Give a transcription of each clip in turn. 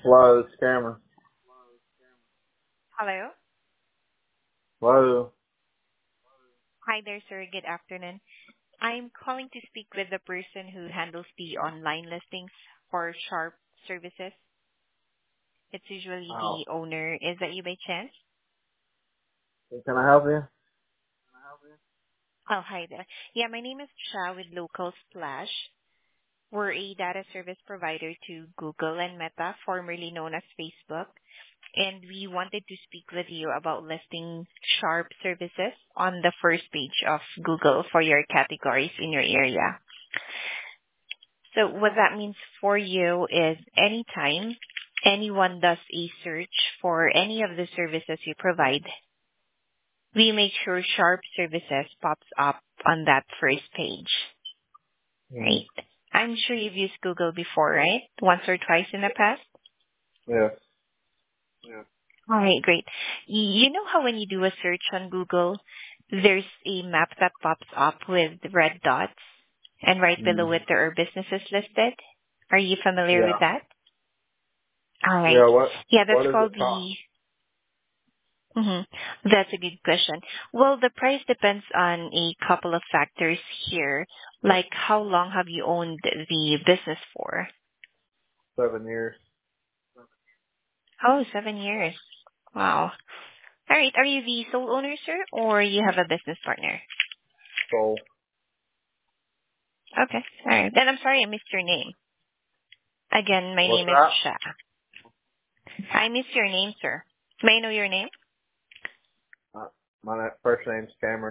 Hello, it's Cameron. Hello. Hello. Hi there, sir. Good afternoon. I'm calling to speak with the person who handles the online listings for Sharp Services. It's usually Oh, the owner. Is that you by chance? can I help you? Oh, hi there. Yeah, my name is Cha with Local Splash. We're a data service provider to Google and Meta, formerly known as Facebook, and we wanted to speak with you about listing Sharp Services on the first page of Google for your categories in your area. So what that means for you is anytime anyone does a search for any of the services you provide, we make sure Sharp Services pops up on that first page, Hmm. right? I'm sure you've used Google before, right? Once or twice in the past? Yes. All right, great. You know how when you do a search on Google, there's a map that pops up with red dots, and right below Mm. it there are businesses listed? Are you familiar with Yeah. that? All right. Yeah. What Yeah, that's What does called it cost? the. Mhm. That's a good question. Well, the price depends on a couple of factors here, like how long have you owned the business for? 7 years. Oh, 7 years. Wow. All right. Are you the sole owner, sir, or you have a business partner? Sold. Okay. All right. Then I'm sorry I missed your name. Again, my What's name is that? Sha. I missed your name, sir. May I know your name? My first name's Cameron.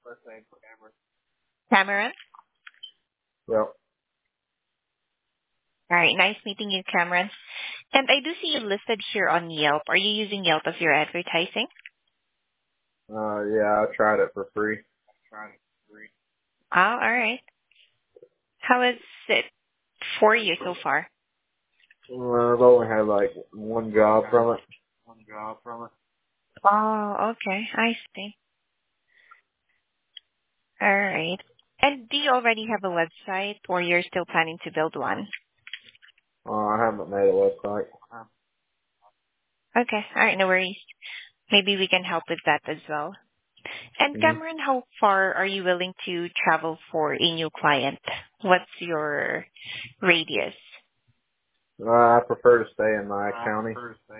Cameron. Yep. All right. Nice meeting you, Cameron. And I do see you listed here on Yelp. Are you using Yelp as your advertising? Yeah, I tried it for free. Oh, all right. How is it for you so far? I've only had like one job from it. Oh, okay. I see. All right. And do you already have a website or you're still planning to build one? I haven't made a website. Okay. All right. No worries. Maybe we can help with that as well. And Hmm. Cameron, how far are you willing to travel for a new client? What's your radius? I prefer to stay in my county.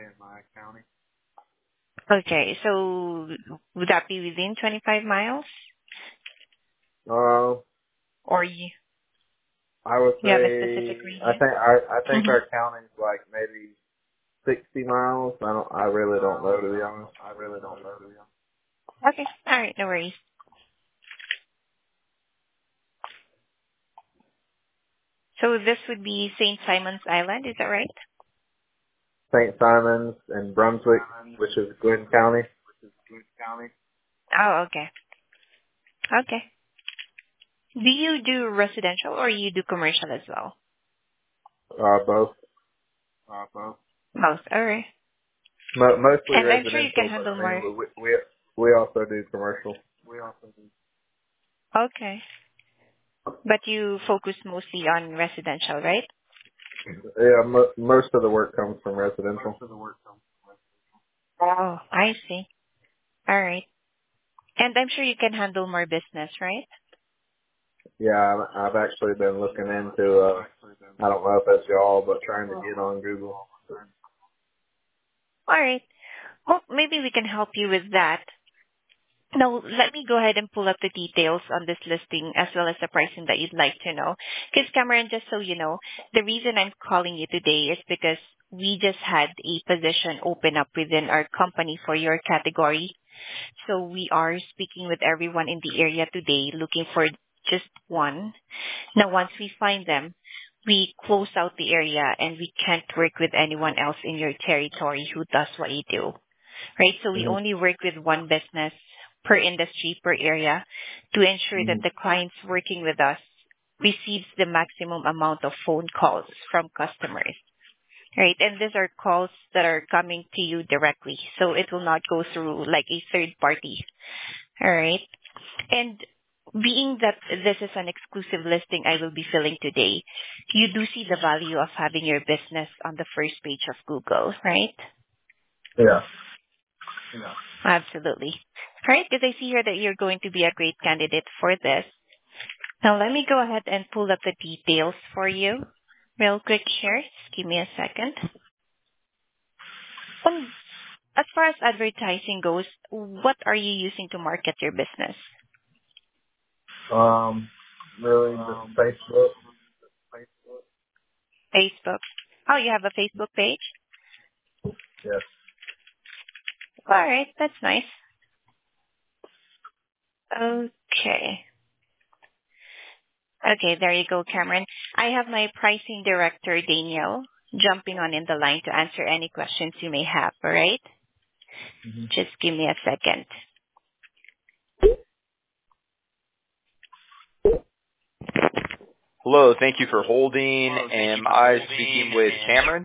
Okay. So would that be within 25 miles Uh, or you, I would you have a specific say radius? I think our county's like maybe 60 miles. I really don't know, to be honest. Okay. All right. No worries. So this would be St. Simon's Island. Is that right? St. Simons and Brunswick, which is Glynn County. Oh, okay. Okay. Do you do residential or you do commercial as well? Both. Both. All right. Mostly And I'm sure you can residential, but handle I mean, more. we also do commercial. Okay. But you focus mostly on residential, right? Yeah, most of the work comes from residential. Oh, I see. All right. And I'm sure you can handle more business, right? Yeah, I've actually been looking into, I don't know if that's y'all, but trying to get on Google. All right. Well, maybe we can help you with that. Now, let me go ahead and pull up the details on this listing as well as the pricing that you'd like to know. Because Cameron, just so you know, the reason I'm calling you today is because we just had a position open up within our company for your category. So we are speaking with everyone in the area today looking for just one. Now, once we find them, we close out the area and we can't work with anyone else in your territory who does what you do, right? So we Hmm. only work with one business per industry, per area to ensure that Hmm. the clients working with us receives the maximum amount of phone calls from customers, right? And these are calls that are coming to you directly. So it will not go through like a third party, all right? And being that this is an exclusive listing I will be filling today, you do see the value of having your business on the first page of Google, right? Yeah. Absolutely. Right, because I see here that you're going to be a great candidate for this. Now let me go ahead and pull up the details for you real quick here. Just give me a second. As far as advertising goes, what are you using to market your business? Really just Facebook. Facebook. Oh, you have a Facebook page? Yes. All right, that's nice. Okay. Okay, there you go, Cameron. I have my pricing director, Daniel, jumping on in the line to answer any questions you may have, all right? Mm-hmm. Just give me a second. Hello, thank you for holding. Am I speaking with Cameron?